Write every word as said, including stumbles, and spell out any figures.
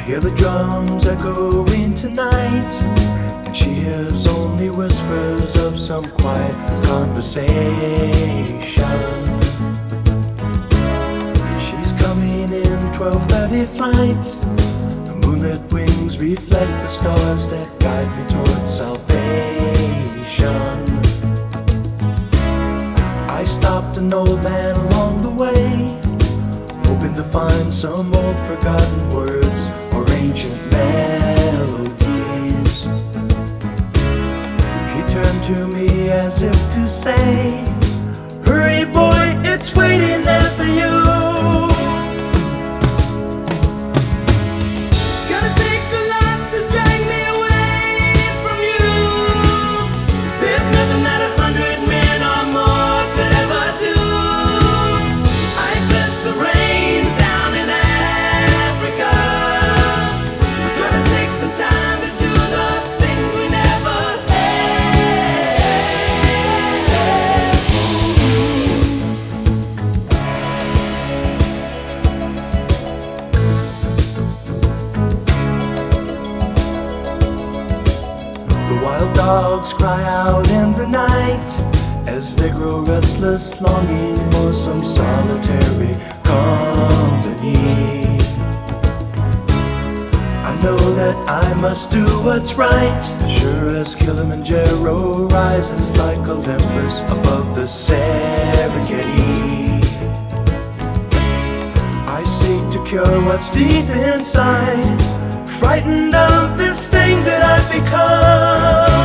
hear the drums echoing tonight, and she hears only whispers of some quiet conversation. She's coming in twelve thirty flight. The moonlit wings reflect the stars that guide me towards salvation. I stopped an old man along the way, hoping to find some old forgotten words or ancient melodies. He turned to me as if to say, "Hurry boy, it's waiting there for you." It's gonna take a lot to drag me away from you. There's nothing that a hundred men or more could ever do. I bless the rains down in Africa. We're gonna take some time to do the things we never had. The wild dogs cry out in the night as they grow restless, longing for some solitary company. I know that I must do what's right, sure as Kilimanjaro rises like Olympus above the Serengeti. I seek to cure what's deep inside, frightened of this thing that I've become.